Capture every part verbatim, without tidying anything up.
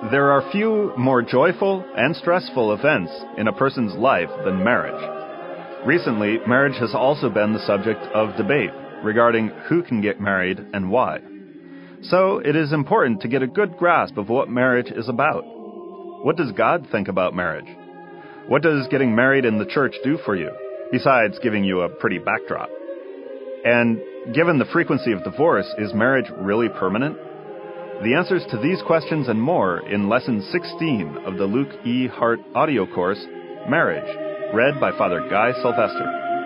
There are few more joyful and stressful events in a person's life than marriage. Recently, marriage has also been the subject of debate regarding who can get married and why. So it is important to get a good grasp of what marriage is about. What does God think about marriage? What does getting married in the church do for you, besides giving you a pretty backdrop? And given the frequency of divorce, is marriage really permanent? The answers to these questions and more in Lesson sixteen of the Luke E. Hart audio course, Marriage, read by Father Guy Sylvester.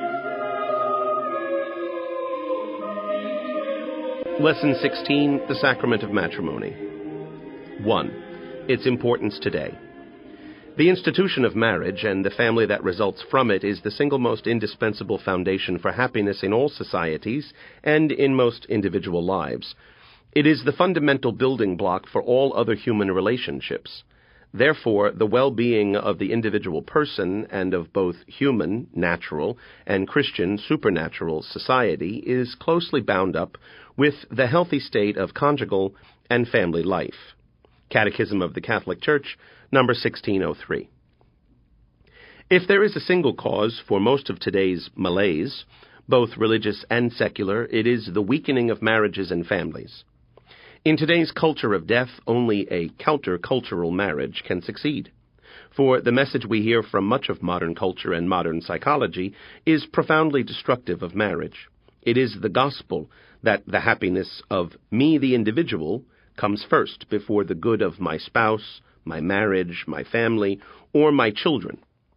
Lesson sixteen, the Sacrament of Matrimony. one. Its importance today. The institution of marriage and the family that results from it is the single most indispensable foundation for happiness in all societies and in most individual lives. It is the fundamental building block for all other human relationships. Therefore, the well-being of the individual person and of both human, natural, and Christian, supernatural society is closely bound up with the healthy state of conjugal and family life. Catechism of the Catholic Church, number sixteen oh three. If there is a single cause for most of today's malaise, both religious and secular, it is the weakening of marriages and families. In today's culture of death, only a counter-cultural marriage can succeed. For the message we hear from much of modern culture and modern psychology is profoundly destructive of marriage. It is the gospel that the happiness of me, the individual, comes first before the good of my spouse, my marriage, my family, or my children.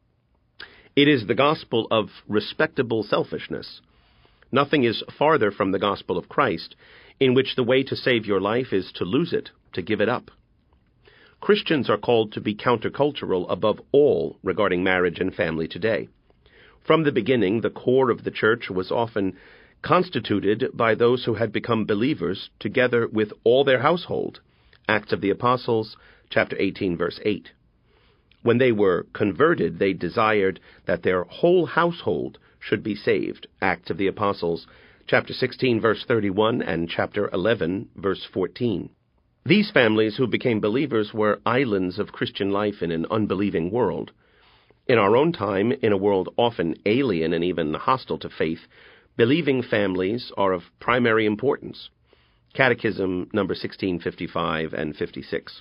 It is the gospel of respectable selfishness. Nothing is farther from the gospel of Christ, in which the way to save your life is to lose it, to give it up. Christians are called to be countercultural above all regarding marriage and family today. From the beginning, the core of the church was often constituted by those who had become believers together with all their household. Acts of the Apostles, chapter eighteen, verse eight. When they were converted, they desired that their whole household should be saved. Acts of the Apostles, chapter sixteen, verse thirty-one, and chapter eleven, verse fourteen. These families who became believers were islands of Christian life in an unbelieving world. In our own time, in a world often alien and even hostile to faith, believing families are of primary importance. Catechism number sixteen fifty-five and fifty-six.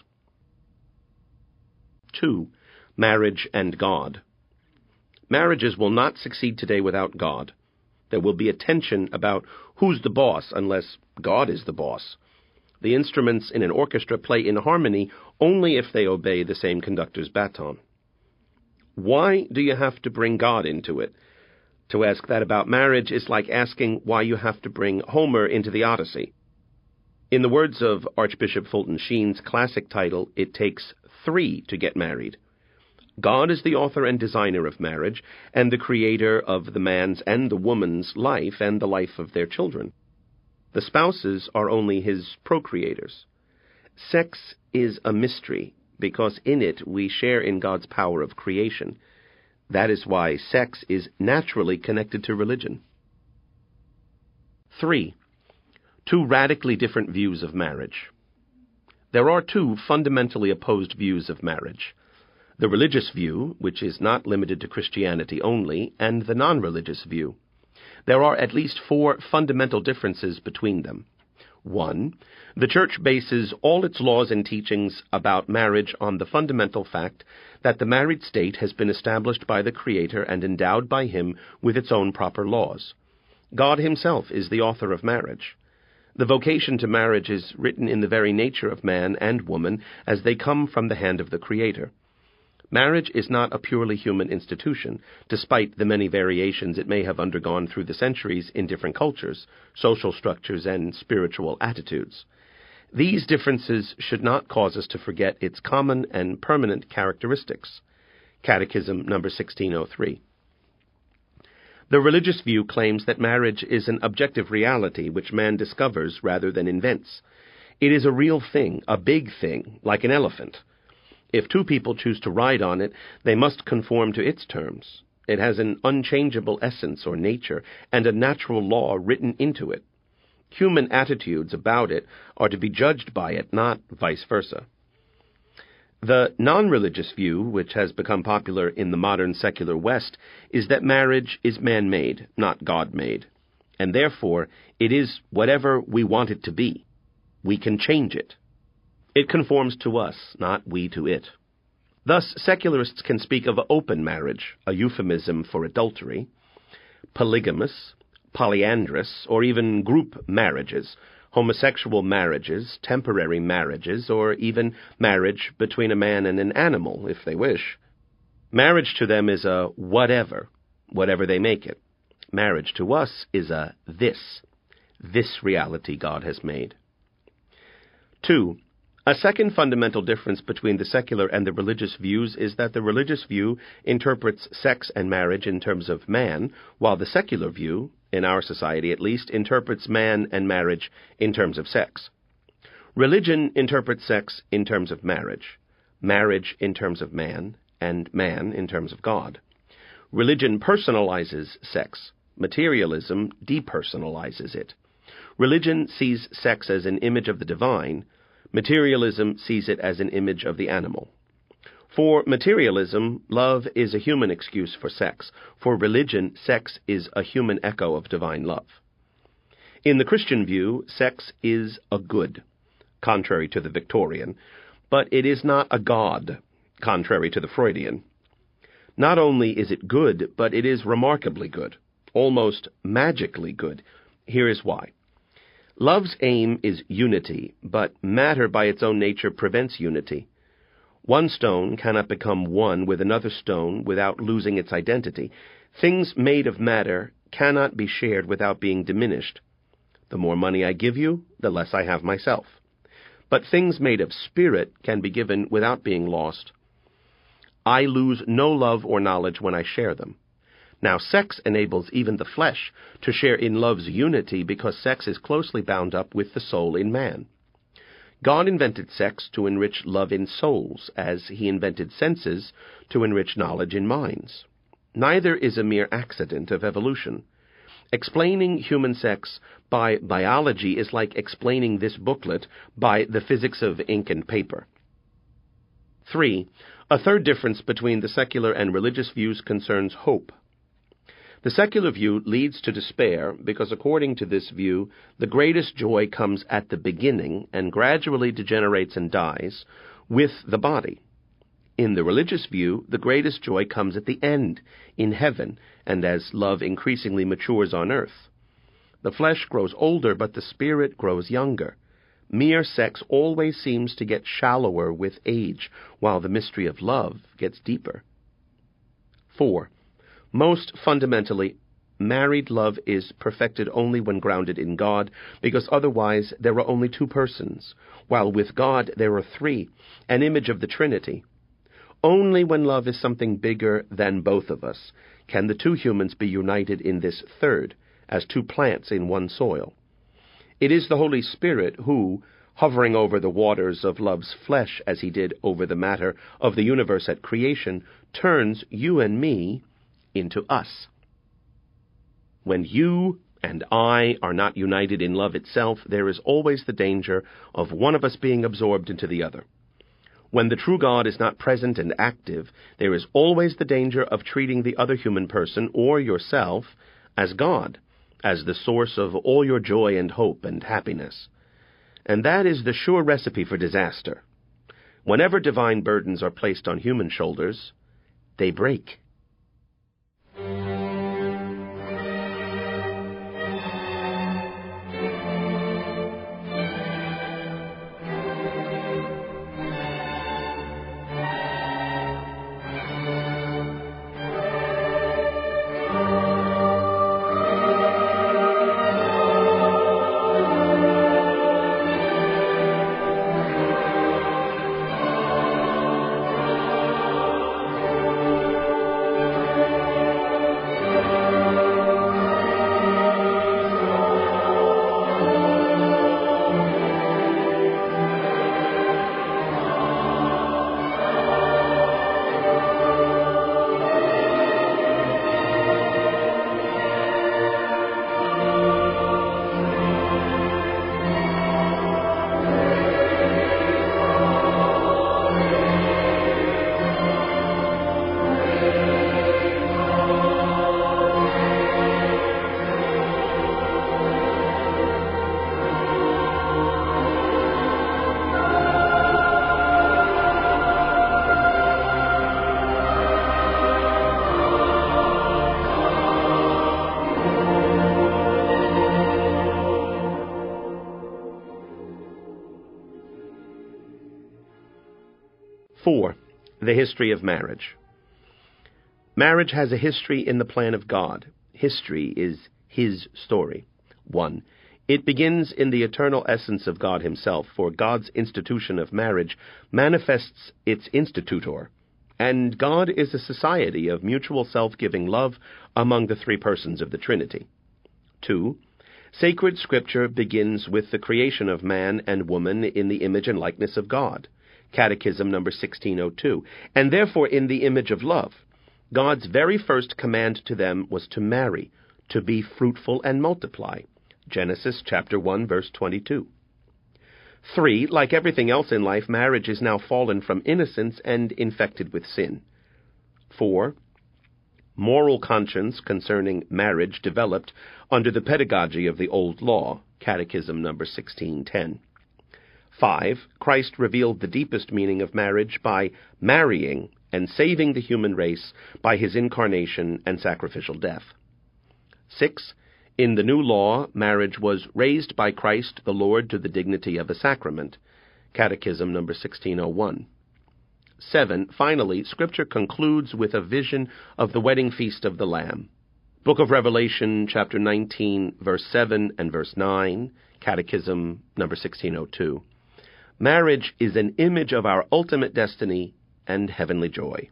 two. Marriage and God. Marriages will not succeed today without God. There will be a tension about who's the boss unless God is the boss. The instruments in an orchestra play in harmony only if they obey the same conductor's baton. Why do you have to bring God into it? To ask that about marriage is like asking why you have to bring Homer into the Odyssey. In the words of Archbishop Fulton Sheen's classic title, it takes three to get married. God is the author and designer of marriage, and the creator of the man's and the woman's life and the life of their children. The spouses are only his procreators. Sex is a mystery, because in it we share in God's power of creation. That is why sex is naturally connected to religion. three. Two radically different views of marriage. There are two fundamentally opposed views of marriage. The religious view, which is not limited to Christianity only, and the non-religious view. There are at least four fundamental differences between them. One, the Church bases all its laws and teachings about marriage on the fundamental fact that the married state has been established by the Creator and endowed by Him with its own proper laws. God Himself is the author of marriage. The vocation to marriage is written in the very nature of man and woman as they come from the hand of the Creator. Marriage is not a purely human institution, despite the many variations it may have undergone through the centuries in different cultures, social structures, and spiritual attitudes. These differences should not cause us to forget its common and permanent characteristics. Catechism number sixteen oh three. The religious view claims that marriage is an objective reality which man discovers rather than invents. It is a real thing, a big thing, like an elephant. If two people choose to ride on it, they must conform to its terms. It has an unchangeable essence or nature, and a natural law written into it. Human attitudes about it are to be judged by it, not vice versa. The non-religious view, which has become popular in the modern secular West, is that marriage is man-made, not God-made, and therefore it is whatever we want it to be. We can change it. It conforms to us, not we to it. Thus, secularists can speak of open marriage, a euphemism for adultery, polygamous, polyandrous, or even group marriages, homosexual marriages, temporary marriages, or even marriage between a man and an animal, if they wish. Marriage to them is a whatever, whatever they make it. Marriage to us is a this, this reality God has made. Two, a second fundamental difference between the secular and the religious views is that the religious view interprets sex and marriage in terms of man, while the secular view, in our society at least, interprets man and marriage in terms of sex. Religion interprets sex in terms of marriage, marriage in terms of man, and man in terms of God. Religion personalizes sex. Materialism depersonalizes it. Religion sees sex as an image of the divine. Materialism sees it as an image of the animal. For materialism, love is a human excuse for sex. For religion, sex is a human echo of divine love. In the Christian view, sex is a good, contrary to the Victorian, but it is not a god, contrary to the Freudian. Not only is it good, but it is remarkably good, almost magically good. Here is why. Love's aim is unity, but matter by its own nature prevents unity. One stone cannot become one with another stone without losing its identity. Things made of matter cannot be shared without being diminished. The more money I give you, the less I have myself. But things made of spirit can be given without being lost. I lose no love or knowledge when I share them. Now, sex enables even the flesh to share in love's unity because sex is closely bound up with the soul in man. God invented sex to enrich love in souls, as he invented senses to enrich knowledge in minds. Neither is a mere accident of evolution. Explaining human sex by biology is like explaining this booklet by the physics of ink and paper. Three, a third difference between the secular and religious views concerns hope. The secular view leads to despair because, according to this view, the greatest joy comes at the beginning and gradually degenerates and dies with the body. In the religious view, the greatest joy comes at the end, in heaven, and as love increasingly matures on earth. The flesh grows older, but the spirit grows younger. Mere sex always seems to get shallower with age, while the mystery of love gets deeper. Four. Most fundamentally, married love is perfected only when grounded in God, because otherwise there are only two persons, while with God there are three, an image of the Trinity. Only when love is something bigger than both of us can the two humans be united in this third, as two plants in one soil. It is the Holy Spirit who, hovering over the waters of love's flesh as he did over the matter of the universe at creation, turns you and me into us. When you and I are not united in love itself, there is always the danger of one of us being absorbed into the other. When the true God is not present and active, there is always the danger of treating the other human person or yourself as God, as the source of all your joy and hope and happiness. And that is the sure recipe for disaster. Whenever divine burdens are placed on human shoulders, they break. Four, the history of marriage. Marriage has a history in the plan of God. History is His story. One, it begins in the eternal essence of God Himself, for God's institution of marriage manifests its institutor, and God is a society of mutual self-giving love among the three persons of the Trinity. Two, sacred Scripture begins with the creation of man and woman in the image and likeness of God, Catechism number sixteen oh two, and therefore in the image of love. God's very first command to them was to marry, to be fruitful and multiply, Genesis chapter one, verse twenty-two. Three, like everything else in life, marriage is now fallen from innocence and infected with sin. Four, moral conscience concerning marriage developed under the pedagogy of the Old Law, Catechism number sixteen ten. Five, Christ revealed the deepest meaning of marriage by marrying and saving the human race by His incarnation and sacrificial death. Six, in the new law, marriage was raised by Christ the Lord to the dignity of a sacrament, Catechism number sixteen oh one. Seven, finally, Scripture concludes with a vision of the wedding feast of the Lamb. Book of Revelation, chapter nineteen, verse seven and verse nine, Catechism number sixteen oh two. Marriage is an image of our ultimate destiny and heavenly joy.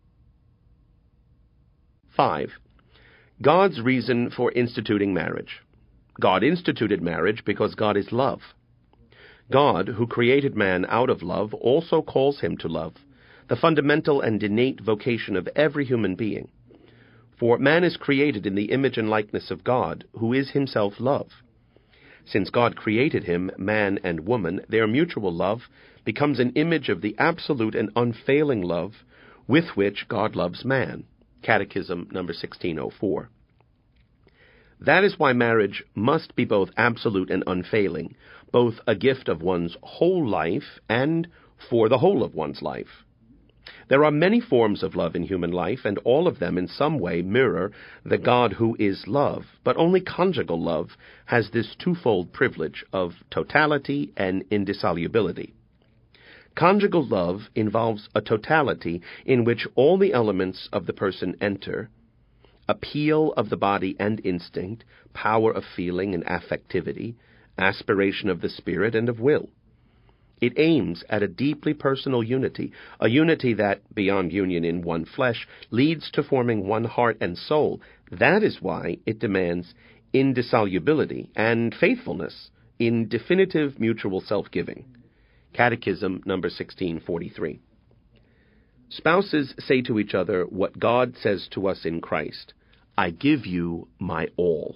Five, God's reason for instituting marriage. God instituted marriage because God is love. God, who created man out of love, also calls him to love, the fundamental and innate vocation of every human being. For man is created in the image and likeness of God, who is Himself love. Since God created him, man and woman, their mutual love becomes an image of the absolute and unfailing love with which God loves man. Catechism number sixteen oh four. That is why marriage must be both absolute and unfailing, both a gift of one's whole life and for the whole of one's life. There are many forms of love in human life, and all of them in some way mirror the God who is love, but only conjugal love has this twofold privilege of totality and indissolubility. Conjugal love involves a totality in which all the elements of the person enter: appeal of the body and instinct, power of feeling and affectivity, aspiration of the spirit and of will. It aims at a deeply personal unity, a unity that, beyond union in one flesh, leads to forming one heart and soul. That is why it demands indissolubility and faithfulness in definitive mutual self-giving. Catechism number sixteen forty-three. Spouses say to each other what God says to us in Christ: I give you my all.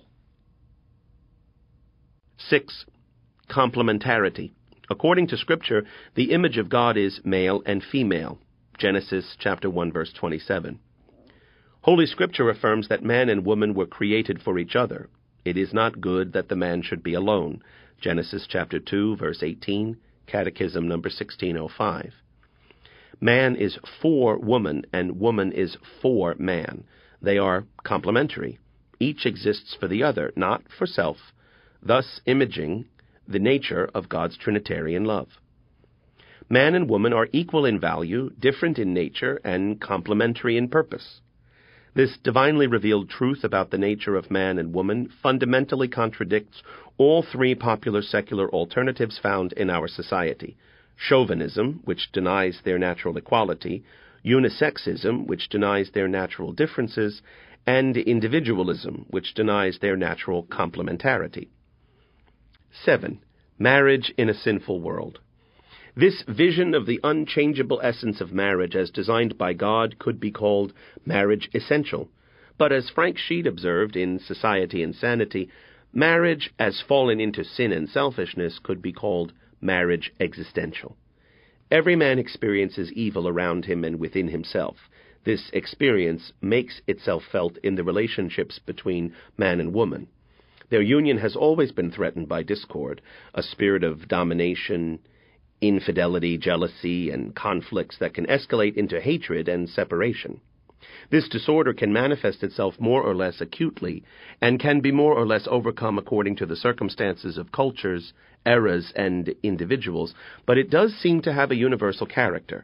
Six, complementarity. According to Scripture, the image of God is male and female. Genesis chapter one, verse twenty-seven. Holy Scripture affirms that man and woman were created for each other. It is not good that the man should be alone. Genesis chapter two, verse eighteen, Catechism number sixteen oh five. Man is for woman, and woman is for man. They are complementary. Each exists for the other, not for self, thus imaging the nature of God's Trinitarian love. Man and woman are equal in value, different in nature, and complementary in purpose. This divinely revealed truth about the nature of man and woman fundamentally contradicts all three popular secular alternatives found in our society: chauvinism, which denies their natural equality; unisexism, which denies their natural differences; and individualism, which denies their natural complementarity. Seven, marriage in a sinful world. This vision of the unchangeable essence of marriage as designed by God could be called marriage essential. But as Frank Sheed observed in Society and Sanity, marriage as fallen into sin and selfishness could be called marriage existential. Every man experiences evil around him and within himself. This experience makes itself felt in the relationships between man and woman. Their union has always been threatened by discord, a spirit of domination, infidelity, jealousy, and conflicts that can escalate into hatred and separation. This disorder can manifest itself more or less acutely, and can be more or less overcome according to the circumstances of cultures, eras, and individuals, but it does seem to have a universal character.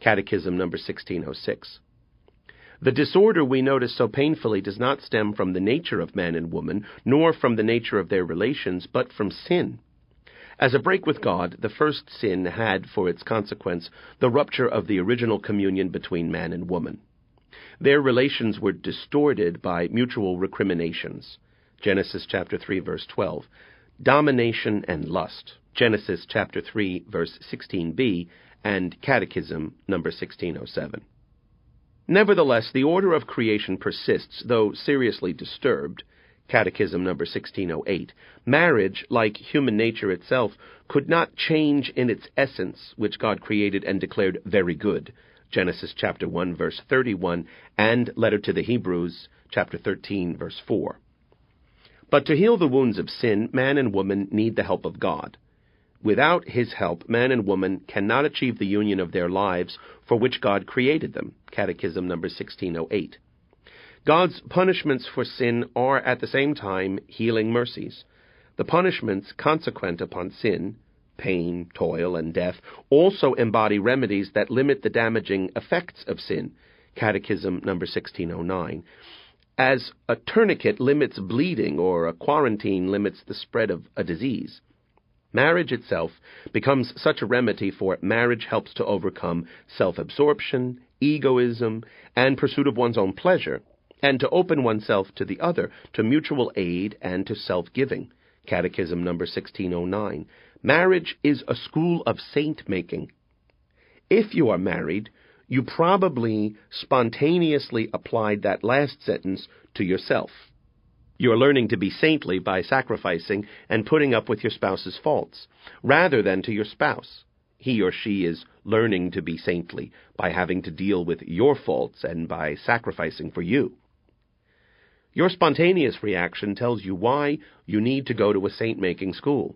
Catechism number sixteen oh six. The disorder we notice so painfully does not stem from the nature of man and woman, nor from the nature of their relations, but from sin. As a break with God, the first sin had for its consequence the rupture of the original communion between man and woman. Their relations were distorted by mutual recriminations. Genesis chapter three, verse twelve. Domination and lust. Genesis chapter three, verse sixteen b, and Catechism number sixteen oh seven. Nevertheless, the order of creation persists, though seriously disturbed. Catechism number sixteen oh eight. Marriage, like human nature itself, could not change in its essence, which God created and declared very good. Genesis chapter one, verse thirty-one, and letter to the Hebrews, chapter thirteen, verse four. But to heal the wounds of sin, man and woman need the help of God. Without his help, man and woman cannot achieve the union of their lives for which God created them. Catechism number sixteen oh eight. God's punishments for sin are at the same time healing mercies. The punishments consequent upon sin, pain, toil, and death, also embody remedies that limit the damaging effects of sin. Catechism number sixteen oh nine. As a tourniquet limits bleeding or a quarantine limits the spread of a disease, marriage itself becomes such a remedy, for marriage helps to overcome self-absorption, egoism, and pursuit of one's own pleasure, and to open oneself to the other, to mutual aid and to self-giving. Catechism number sixteen oh nine. Marriage is a school of saint-making. If you are married, you probably spontaneously applied that last sentence to yourself. You're learning to be saintly by sacrificing and putting up with your spouse's faults, rather than to your spouse. He or she is learning to be saintly by having to deal with your faults and by sacrificing for you. Your spontaneous reaction tells you why you need to go to a saint-making school.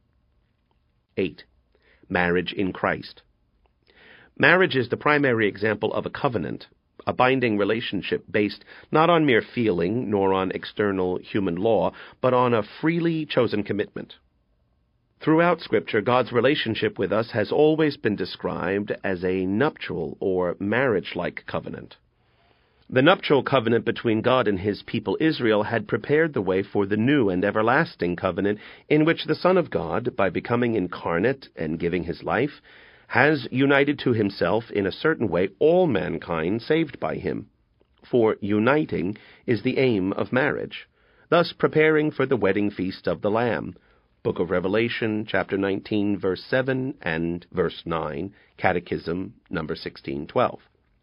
eight. Marriage in Christ. Marriage is the primary example of a covenant, a binding relationship based not on mere feeling nor on external human law, but on a freely chosen commitment. Throughout Scripture, God's relationship with us has always been described as a nuptial or marriage-like covenant. The nuptial covenant between God and his people Israel had prepared the way for the new and everlasting covenant in which the Son of God, by becoming incarnate and giving his life, has united to himself in a certain way all mankind saved by him. For uniting is the aim of marriage, thus preparing for the wedding feast of the Lamb. Book of Revelation, chapter nineteen, verse seven and verse nine, Catechism number sixteen twelve.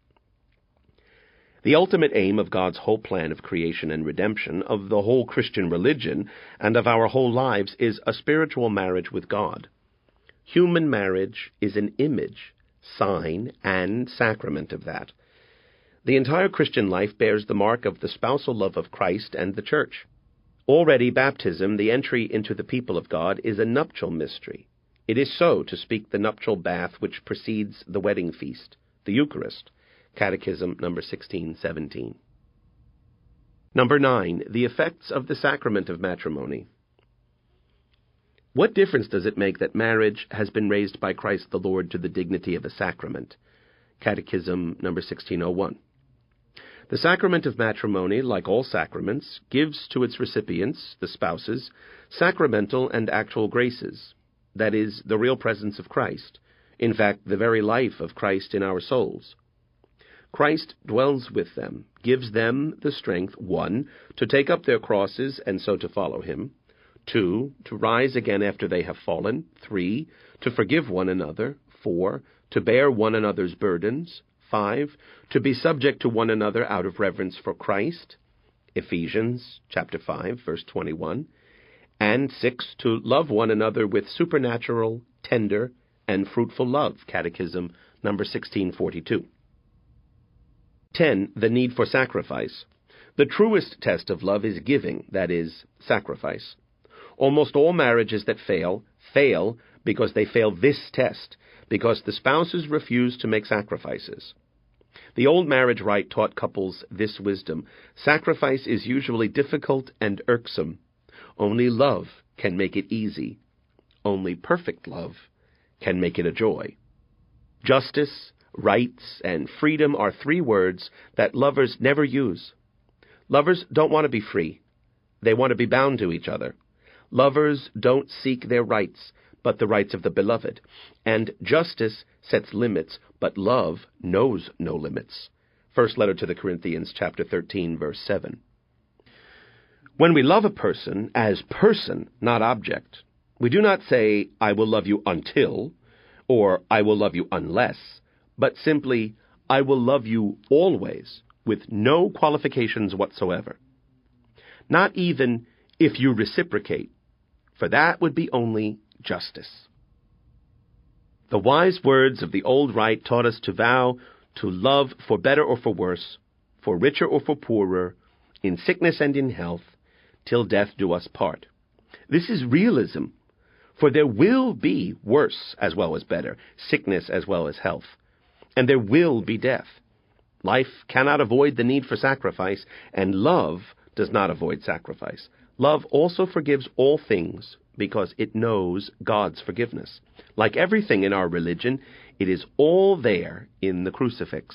The ultimate aim of God's whole plan of creation and redemption, of the whole Christian religion, and of our whole lives is a spiritual marriage with God. Human marriage is an image, sign, and sacrament of that. The entire Christian life bears the mark of the spousal love of Christ and the Church. Already baptism, the entry into the people of God, is a nuptial mystery. It is so to speak the nuptial bath which precedes the wedding feast, the Eucharist. Catechism number sixteen seventeen. Number nine. The effects of the sacrament of matrimony. What difference does it make that marriage has been raised by Christ the Lord to the dignity of a sacrament? Catechism number sixteen oh one. The sacrament of matrimony, like all sacraments, gives to its recipients, the spouses, sacramental and actual graces, that is, the real presence of Christ, in fact, the very life of Christ in our souls. Christ dwells with them, gives them the strength, one, to take up their crosses and so to follow him, two, to rise again after they have fallen, three, to forgive one another, four, to bear one another's burdens, five, to be subject to one another out of reverence for Christ, Ephesians chapter five, verse twenty-one, and six, to love one another with supernatural, tender, and fruitful love, Catechism number sixteen forty-two. ten. The need for sacrifice. The truest test of love is giving, that is, sacrifice. Almost all marriages that fail, fail because they fail this test, because the spouses refuse to make sacrifices. The old marriage rite taught couples this wisdom: sacrifice is usually difficult and irksome. Only love can make it easy. Only perfect love can make it a joy. Justice, rights, and freedom are three words that lovers never use. Lovers don't want to be free. They want to be bound to each other. Lovers don't seek their rights, but the rights of the beloved. And justice sets limits, but love knows no limits. First letter to the Corinthians, chapter thirteen, verse seven. When we love a person as person, not object, we do not say, I will love you until, or I will love you unless, but simply, I will love you always, with no qualifications whatsoever. Not even if you reciprocate, for that would be only justice. The wise words of the old rite taught us to vow to love for better or for worse, for richer or for poorer, in sickness and in health, till death do us part. This is realism, for there will be worse as well as better, sickness as well as health, and there will be death. Life cannot avoid the need for sacrifice, and love does not avoid sacrifice. Love also forgives all things because it knows God's forgiveness. Like everything in our religion, it is all there in the crucifix.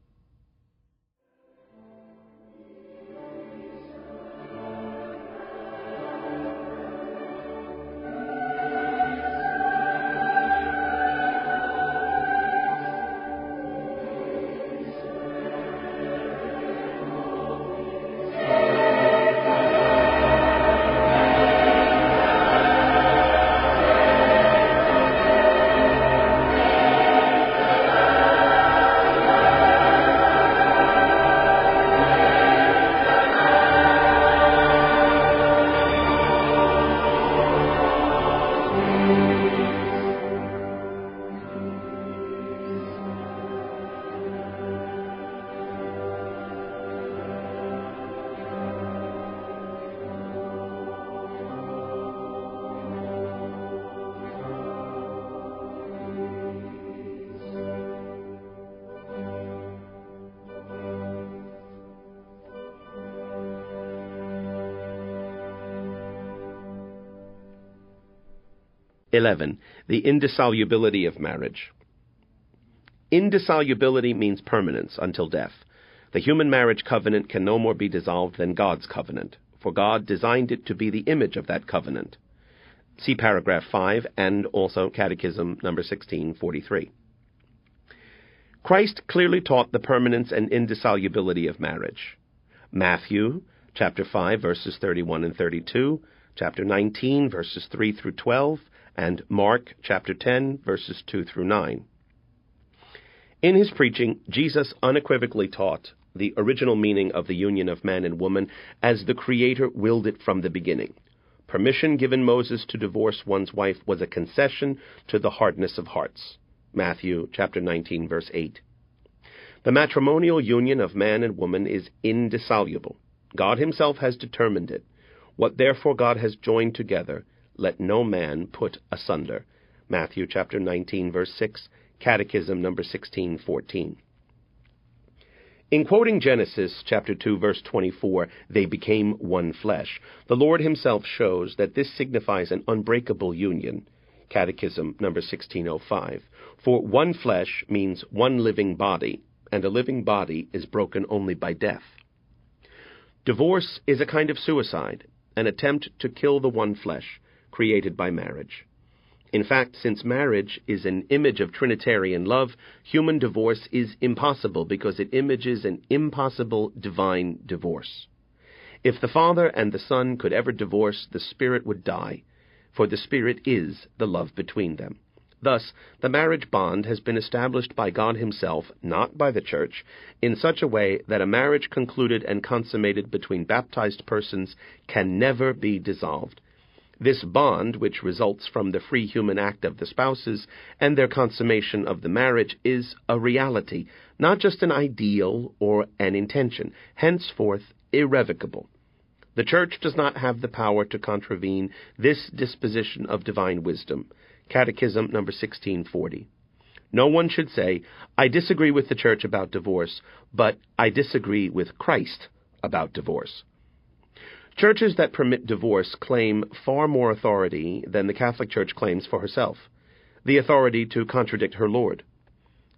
eleven. The indissolubility of marriage. Indissolubility means permanence until death. The human marriage covenant can no more be dissolved than God's covenant, for God designed it to be the image of that covenant. See paragraph five and also Catechism number sixteen forty-three. Christ clearly taught the permanence and indissolubility of marriage. Matthew chapter five, verses thirty-one and thirty-two, chapter nineteen, verses three through twelve, and Mark chapter ten, verses two through nine. In his preaching, Jesus unequivocally taught the original meaning of the union of man and woman as the Creator willed it from the beginning. Permission given Moses to divorce one's wife was a concession to the hardness of hearts. Matthew chapter nineteen, verse eight. The matrimonial union of man and woman is indissoluble. God himself has determined it. What therefore God has joined together, let no man put asunder. Matthew chapter nineteen, verse six, Catechism number sixteen fourteen. In quoting Genesis chapter two, verse twenty-four, they became one flesh, the Lord himself shows that this signifies an unbreakable union. Catechism number sixteen oh five. For one flesh means one living body, and a living body is broken only by death. Divorce is a kind of suicide, an attempt to kill the one flesh created by marriage. In fact, since marriage is an image of Trinitarian love, human divorce is impossible because it images an impossible divine divorce. If the Father and the Son could ever divorce, the Spirit would die, for the Spirit is the love between them. Thus, the marriage bond has been established by God himself, not by the Church, in such a way that a marriage concluded and consummated between baptized persons can never be dissolved. This bond, which results from the free human act of the spouses and their consummation of the marriage, is a reality, not just an ideal or an intention, henceforth irrevocable. The Church does not have the power to contravene this disposition of divine wisdom. Catechism number sixteen forty. No one should say, I disagree with the Church about divorce, but I disagree with Christ about divorce. Churches that permit divorce claim far more authority than the Catholic Church claims for herself, the authority to contradict her Lord.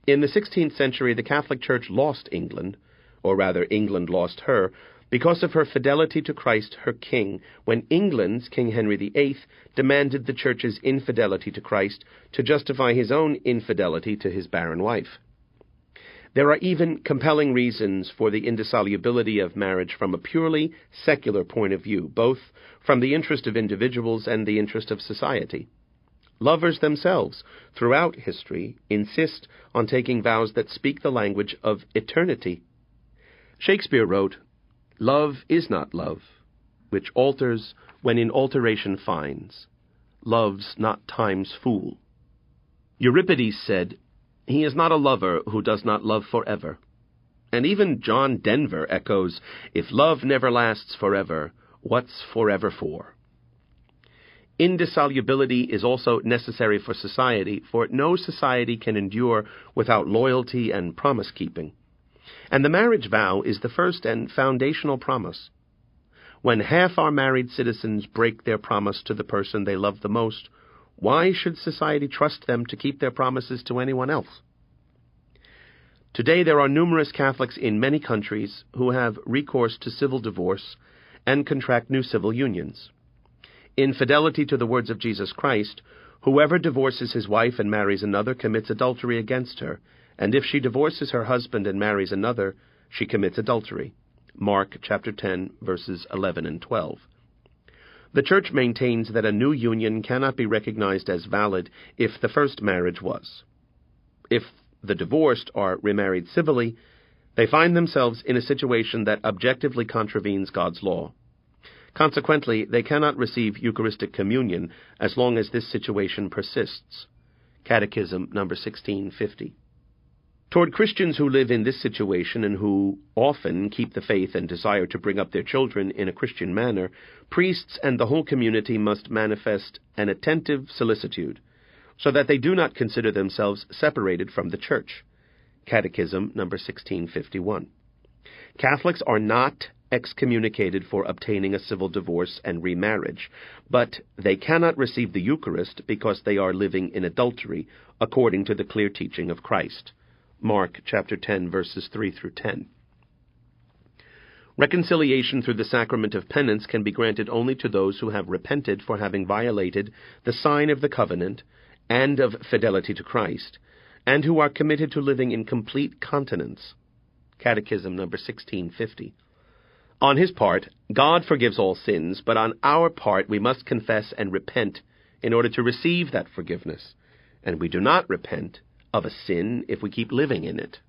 In the sixteenth century, the Catholic Church lost England, or rather England lost her, because of her fidelity to Christ, her king, when England's King Henry the Eighth demanded the Church's infidelity to Christ to justify his own infidelity to his barren wife. There are even compelling reasons for the indissolubility of marriage from a purely secular point of view, both from the interest of individuals and the interest of society. Lovers themselves, throughout history, insist on taking vows that speak the language of eternity. Shakespeare wrote, "Love is not love, which alters when in alteration finds. Love's not time's fool." Euripides said, "He is not a lover who does not love forever." And even John Denver echoes, "If love never lasts forever, what's forever for?" Indissolubility is also necessary for society, for no society can endure without loyalty and promise-keeping. And the marriage vow is the first and foundational promise. When half our married citizens break their promise to the person they love the most, why should society trust them to keep their promises to anyone else? Today there are numerous Catholics in many countries who have recourse to civil divorce and contract new civil unions. In fidelity to the words of Jesus Christ, whoever divorces his wife and marries another commits adultery against her, and if she divorces her husband and marries another, she commits adultery. Mark chapter ten, verses eleven and twelve. The Church maintains that a new union cannot be recognized as valid if the first marriage was. If the divorced are remarried civilly, they find themselves in a situation that objectively contravenes God's law. Consequently, they cannot receive Eucharistic communion as long as this situation persists. Catechism number sixteen fifty. Toward Christians who live in this situation and who often keep the faith and desire to bring up their children in a Christian manner, priests and the whole community must manifest an attentive solicitude, so that they do not consider themselves separated from the Church. Catechism number sixteen fifty-one. Catholics are not excommunicated for obtaining a civil divorce and remarriage, but they cannot receive the Eucharist because they are living in adultery, according to the clear teaching of Christ. Mark chapter ten, verses three through ten. Reconciliation through the sacrament of penance can be granted only to those who have repented for having violated the sign of the covenant and of fidelity to Christ, and who are committed to living in complete continence. Catechism number sixteen fifty. On his part, God forgives all sins, but on our part we must confess and repent in order to receive that forgiveness, and we do not repent of a sin if we keep living in it.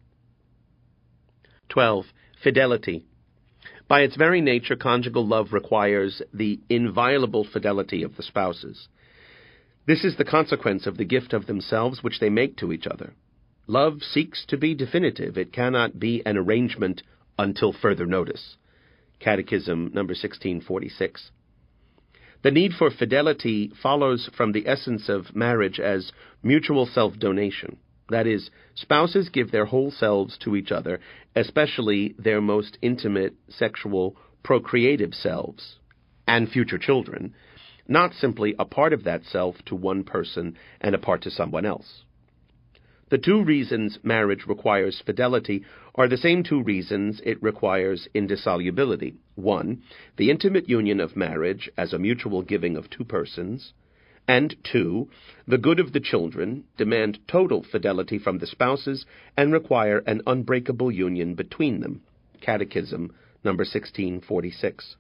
twelve. Fidelity. By its very nature, conjugal love requires the inviolable fidelity of the spouses. This is the consequence of the gift of themselves which they make to each other. Love seeks to be definitive. It cannot be an arrangement until further notice. Catechism number sixteen forty-six. The need for fidelity follows from the essence of marriage as mutual self-donation. That is, spouses give their whole selves to each other, especially their most intimate, sexual, procreative selves, and future children, not simply a part of that self to one person and a part to someone else. The two reasons marriage requires fidelity are the same two reasons it requires indissolubility. One, the intimate union of marriage as a mutual giving of two persons, and two, the good of the children demand total fidelity from the spouses and require an unbreakable union between them. Catechism number sixteen forty-six.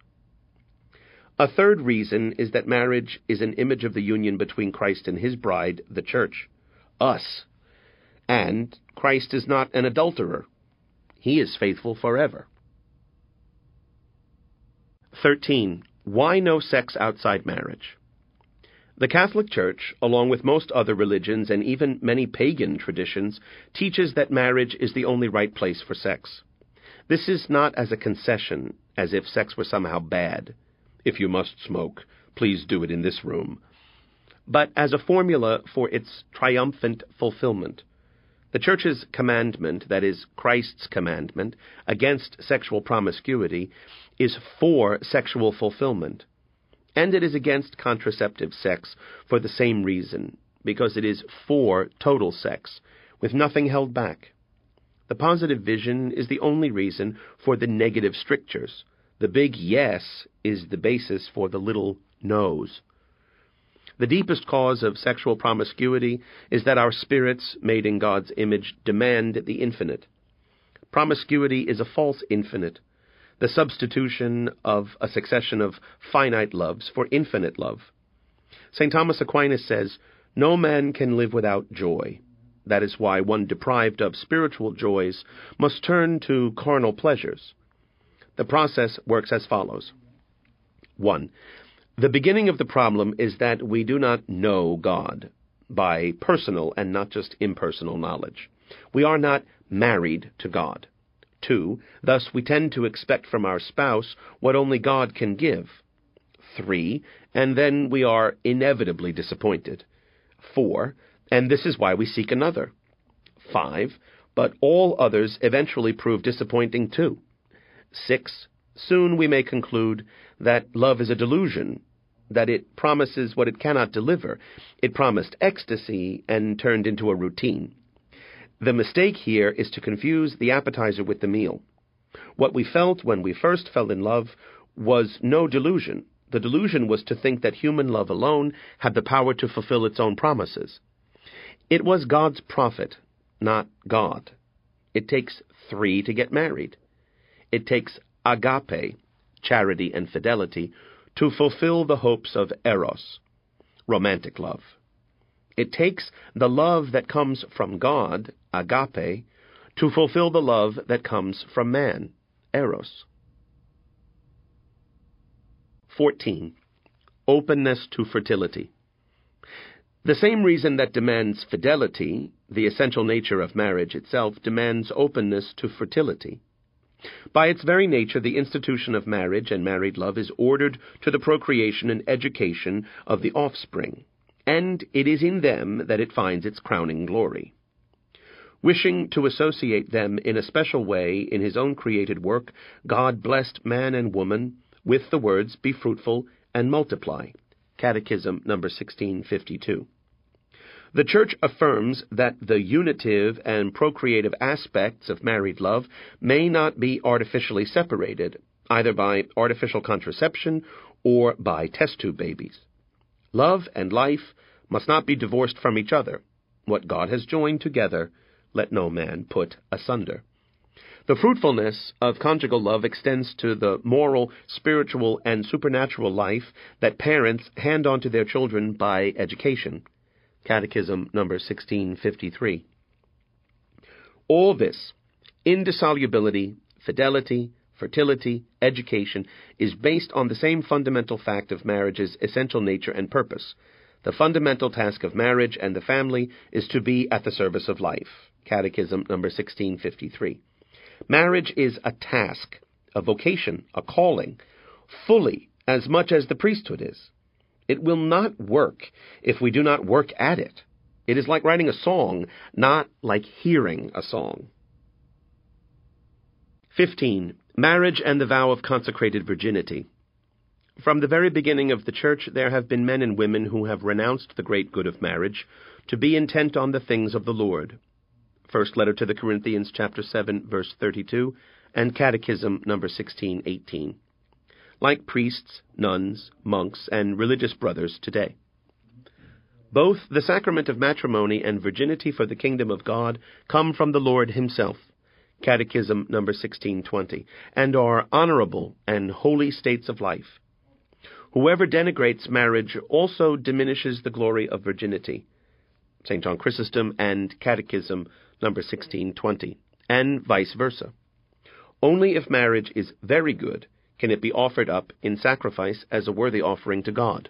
A third reason is that marriage is an image of the union between Christ and his bride, the Church, us. And Christ is not an adulterer. He is faithful forever. thirteen. Why no sex outside marriage? The Catholic Church, along with most other religions and even many pagan traditions, teaches that marriage is the only right place for sex. This is not as a concession, as if sex were somehow bad. If you must smoke, please do it in this room. But as a formula for its triumphant fulfillment. The Church's commandment, that is, Christ's commandment, against sexual promiscuity, is for sexual fulfillment. And it is against contraceptive sex for the same reason, because it is for total sex, with nothing held back. The positive vision is the only reason for the negative strictures. The big yes is the basis for the little no's. The deepest cause of sexual promiscuity is that our spirits, made in God's image, demand the infinite. Promiscuity is a false infinite, the substitution of a succession of finite loves for infinite love. Saint Thomas Aquinas says, "No man can live without joy. That is why one deprived of spiritual joys must turn to carnal pleasures." The process works as follows. One, the beginning of the problem is that we do not know God by personal and not just impersonal knowledge. We are not married to God. Two, thus we tend to expect from our spouse what only God can give. Three, and then we are inevitably disappointed. Four, and this is why we seek another. Five, but all others eventually prove disappointing too. Six, soon we may conclude that love is a delusion, that it promises what it cannot deliver. It promised ecstasy and turned into a routine. The mistake here is to confuse the appetizer with the meal. What we felt when we first fell in love was no delusion. The delusion was to think that human love alone had the power to fulfill its own promises. It was God's prophet, not God. It takes three to get married. It takes agape, charity and fidelity, to fulfill the hopes of eros, romantic love. It takes the love that comes from God, agape, to fulfill the love that comes from man, eros. fourteen. Openness to fertility. The same reason that demands fidelity, the essential nature of marriage itself, demands openness to fertility. By its very nature, the institution of marriage and married love is ordered to the procreation and education of the offspring, and it is in them that it finds its crowning glory. Wishing to associate them in a special way in his own created work, God blessed man and woman with the words, "Be fruitful and multiply." Catechism number sixteen fifty-two. The Church affirms that the unitive and procreative aspects of married love may not be artificially separated, either by artificial contraception or by test tube babies. Love and life must not be divorced from each other. What God has joined together, let no man put asunder. The fruitfulness of conjugal love extends to the moral, spiritual, and supernatural life that parents hand on to their children by education. Catechism number sixteen fifty-three. All this, indissolubility, fidelity, fertility, education, is based on the same fundamental fact of marriage's essential nature and purpose. The fundamental task of marriage and the family is to be at the service of life. Catechism number sixteen fifty-three. Marriage is a task, a vocation, a calling, fully as much as the priesthood is. It will not work if we do not work at it. It is like writing a song, not like hearing a song. fifteen. Marriage and the vow of consecrated virginity. From the very beginning of the Church, there have been men and women who have renounced the great good of marriage to be intent on the things of the Lord. First letter to the Corinthians, chapter seven, verse thirty-two, and Catechism number sixteen eighteen. Like priests, nuns, monks, and religious brothers today. Both the sacrament of matrimony and virginity for the kingdom of God come from the Lord himself, Catechism number sixteen twenty, and are honorable and holy states of life. Whoever denigrates marriage also diminishes the glory of virginity, Saint John Chrysostom and Catechism number sixteen twenty, and vice versa. Only if marriage is very good can it be offered up in sacrifice as a worthy offering to God.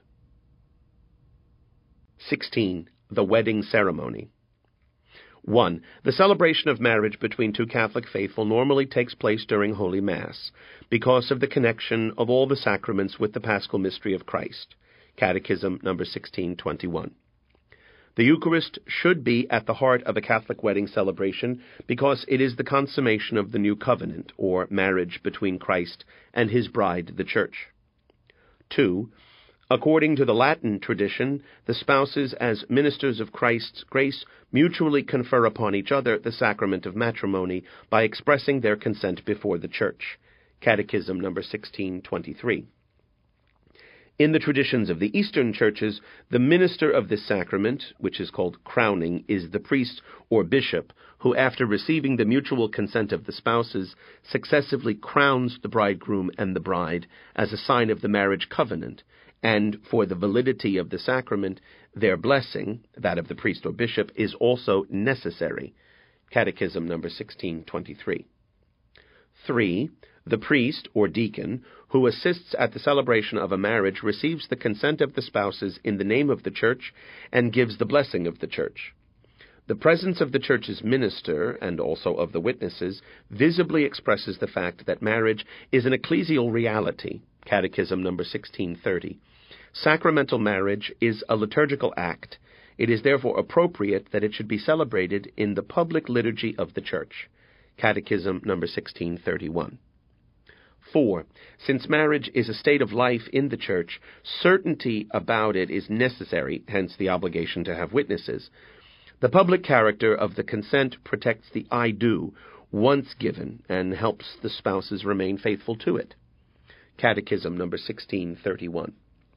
sixteen. The wedding ceremony. one. The celebration of marriage between two Catholic faithful normally takes place during Holy Mass, because of the connection of all the sacraments with the Paschal mystery of Christ. Catechism number sixteen twenty-one. The Eucharist should be at the heart of a Catholic wedding celebration because it is the consummation of the new covenant, or marriage between Christ and his bride, the Church. two. According to the Latin tradition, the spouses, as ministers of Christ's grace, mutually confer upon each other the sacrament of matrimony by expressing their consent before the Church. Catechism number sixteen twenty-three. In the traditions of the Eastern churches, the minister of this sacrament, which is called crowning, is the priest or bishop who, after receiving the mutual consent of the spouses, successively crowns the bridegroom and the bride as a sign of the marriage covenant, and for the validity of the sacrament, their blessing, that of the priest or bishop, is also necessary. Catechism number sixteen twenty-three. Three. The priest, or deacon, who assists at the celebration of a marriage receives the consent of the spouses in the name of the Church and gives the blessing of the Church. The presence of the Church's minister, and also of the witnesses, visibly expresses the fact that marriage is an ecclesial reality. Catechism number sixteen thirty. Sacramental marriage is a liturgical act. It is therefore appropriate that it should be celebrated in the public liturgy of the Church. Catechism number sixteen thirty-one. Four. Since marriage is a state of life in the Church, certainty about it is necessary, hence the obligation to have witnesses. The public character of the consent protects the I do, once given, and helps the spouses remain faithful to it. Catechism number sixteen thirty-one.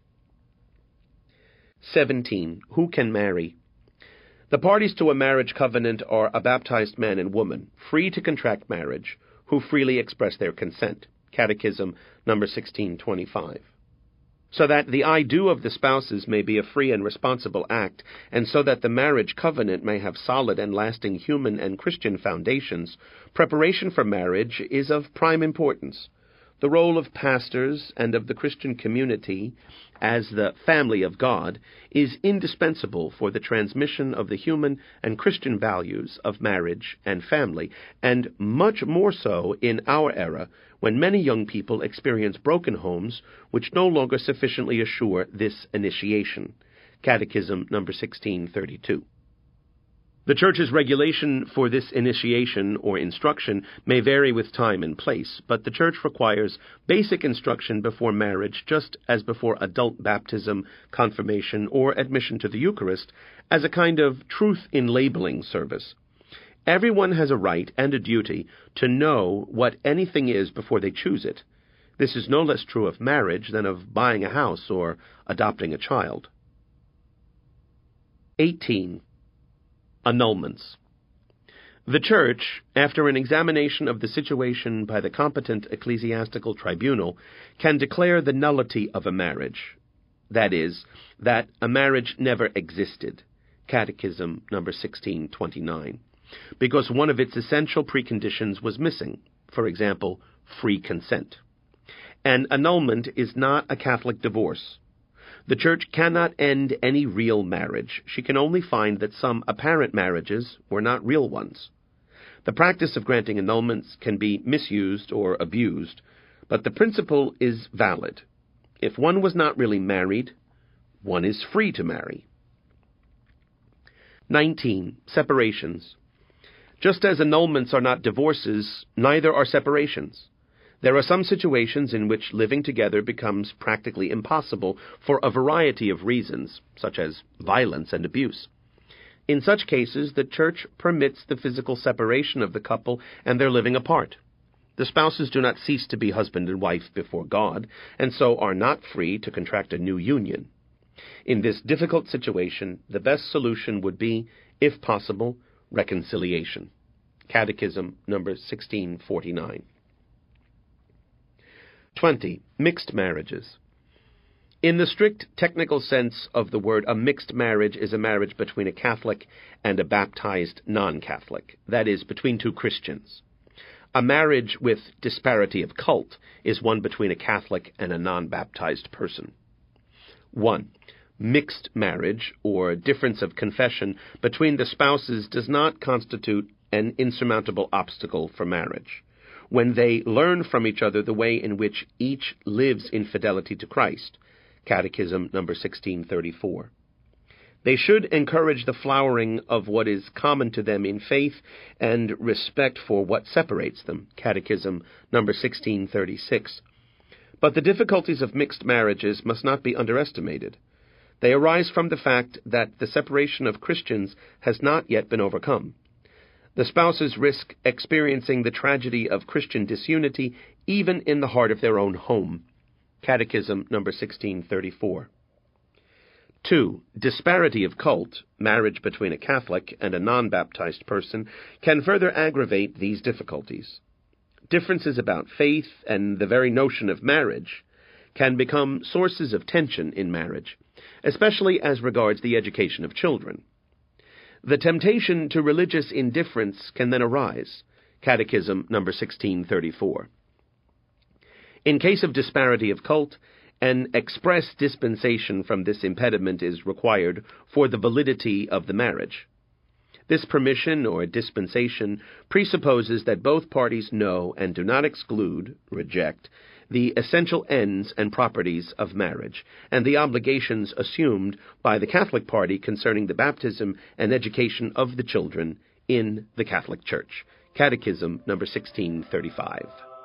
Seventeen. Who can marry? The parties to a marriage covenant are a baptized man and woman, free to contract marriage, who freely express their consent. Catechism number sixteen twenty-five. So that the I do of the spouses may be a free and responsible act, and so that the marriage covenant may have solid and lasting human and Christian foundations, preparation for marriage is of prime importance. The role of pastors and of the Christian community as the family of God is indispensable for the transmission of the human and Christian values of marriage and family, and much more so in our era, when many young people experience broken homes which no longer sufficiently assure this initiation. Catechism number sixteen thirty-two. The Church's regulation for this initiation or instruction may vary with time and place, but the Church requires basic instruction before marriage just as before adult baptism, confirmation, or admission to the Eucharist as a kind of truth-in-labeling service. Everyone has a right and a duty to know what anything is before they choose it. This is no less true of marriage than of buying a house or adopting a child. eighteen. Annulments. The Church, after an examination of the situation by the competent ecclesiastical tribunal, can declare the nullity of a marriage, that is, that a marriage never existed. Catechism number sixteen twenty-nine. Because one of its essential preconditions was missing, for example, free consent. An annulment is not a Catholic divorce. The Church cannot end any real marriage. She can only find that some apparent marriages were not real ones. The practice of granting annulments can be misused or abused, but the principle is valid. If one was not really married, one is free to marry. nineteen. Separations. Just as annulments are not divorces, neither are separations. There are some situations in which living together becomes practically impossible for a variety of reasons, such as violence and abuse. In such cases, the Church permits the physical separation of the couple and their living apart. The spouses do not cease to be husband and wife before God, and so are not free to contract a new union. In this difficult situation, the best solution would be, if possible, reconciliation. Catechism number sixteen forty-nine. twenty. Mixed marriages. In the strict technical sense of the word, a mixed marriage is a marriage between a Catholic and a baptized non-Catholic, that is, between two Christians. A marriage with disparity of cult is one between a Catholic and a non-baptized person. one. Mixed marriage, or difference of confession, between the spouses does not constitute an insurmountable obstacle for marriage. When they learn from each other the way in which each lives in fidelity to Christ. Catechism number sixteen thirty-four. They should encourage the flowering of what is common to them in faith and respect for what separates them. Catechism number sixteen thirty-six. But the difficulties of mixed marriages must not be underestimated. They arise from the fact that the separation of Christians has not yet been overcome. The spouses risk experiencing the tragedy of Christian disunity even in the heart of their own home. Catechism number sixteen thirty-four. Two, disparity of cult, marriage between a Catholic and a non-baptized person, can further aggravate these difficulties. Differences about faith and the very notion of marriage can become sources of tension in marriage, especially as regards the education of children. The temptation to religious indifference can then arise. Catechism number sixteen thirty-four. In case of disparity of cult, an express dispensation from this impediment is required for the validity of the marriage. This permission or dispensation presupposes that both parties know and do not exclude, reject, the essential ends and properties of marriage, and the obligations assumed by the Catholic party concerning the baptism and education of the children in the Catholic Church. Catechism number sixteen thirty-five.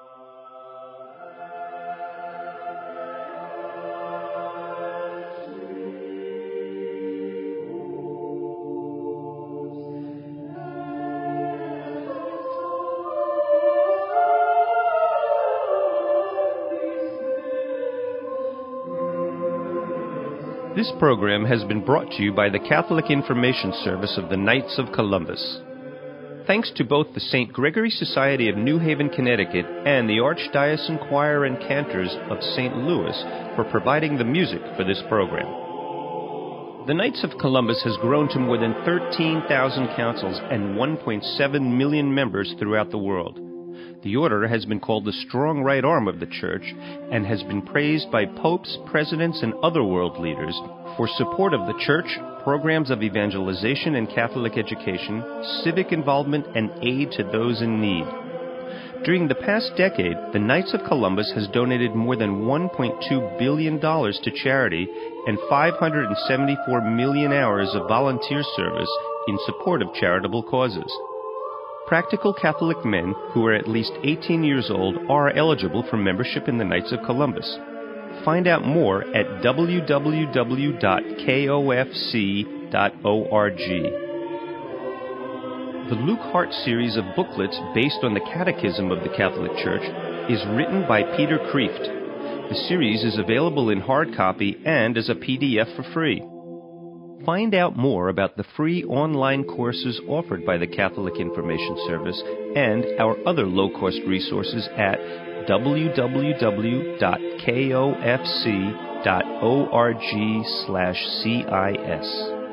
This program has been brought to you by the Catholic Information Service of the Knights of Columbus. Thanks to both the Saint Gregory Society of New Haven, Connecticut, and the Archdiocesan Choir and Cantors of Saint Louis for providing the music for this program. The Knights of Columbus has grown to more than thirteen thousand councils and one point seven million members throughout the world. The order has been called the strong right arm of the Church and has been praised by popes, presidents, and other world leaders for support of the Church, programs of evangelization and Catholic education, civic involvement, and aid to those in need. During the past decade, the Knights of Columbus has donated more than one point two billion dollars to charity and five hundred seventy-four million hours of volunteer service in support of charitable causes. Practical Catholic men who are at least eighteen years old are eligible for membership in the Knights of Columbus. Find out more at w w w dot k o f c dot org. The Luke Hart series of booklets based on the Catechism of the Catholic Church is written by Peter Kreeft. The series is available in hard copy and as a P D F for free. Find out more about the free online courses offered by the Catholic Information Service and our other low-cost resources at w w w dot k o f c dot org slash C I S.